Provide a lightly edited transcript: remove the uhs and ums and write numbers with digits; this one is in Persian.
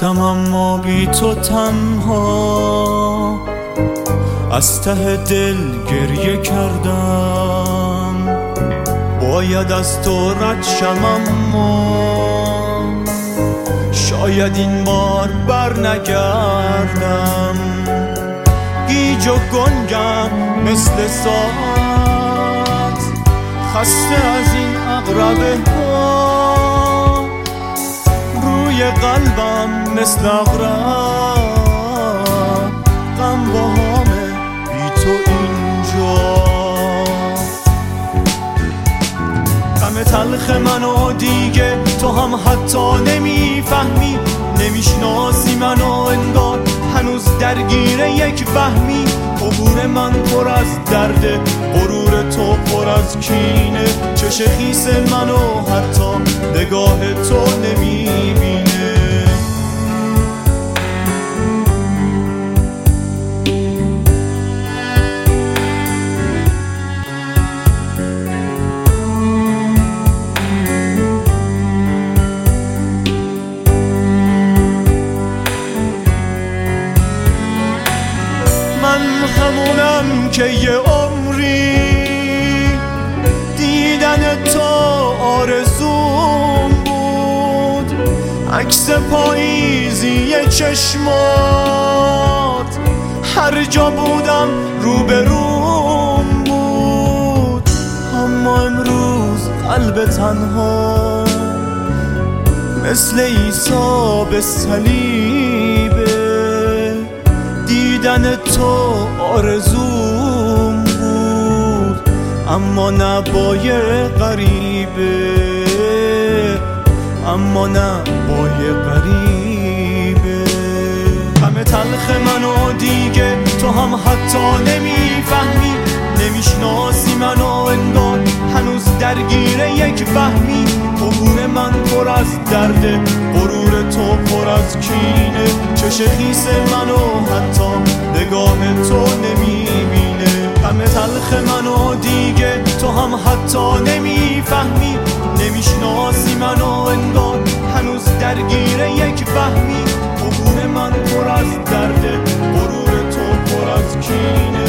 رفتم اما بی تو تنها، از ته دل گریه کردم. باید از تو رد شم اما شاید این بار بر نگردم. گیج و گنگم مثل ساعت، خسته از این عقربه ها. روی قلبم مثل عقرب، غم با همه بی تو اینجا. غم تلخ منو دیگه تو هم حتی نمیفهمی، نمیشناسی منو انگار هنوز درگیر یک وهمی. عبور من پر از درده، غرور تو پر از کینه. چش خیس منو حتی نگاه تو نمیبینه. من همونم که یه عمری دیدن تو آرزوم بود. عکس پاییزی چشمات هر جا بودم روبروم بود. اما امروز قلب تنها مثل عیسی به صلیبه. دیدن تو آرزوم بود، اما نه با یه غریبه، اما نه با یه غریبه. غم تلخ منو دیگه تو هم حتی نمیفهمی، نمیشناسی منو انگار هنوز درگیر یک وهمی. عبور من پر از درده، غرور تو پر از کینه. چش خیس منو حتی نگاه تو نمیبینه. غم تلخ منو دیگه تو هم حتی نمیفهمی، نمیشناسی منو انگار هنوز درگیر یک وهمی. عبور من پر از درده، غرور تو پر از کینه.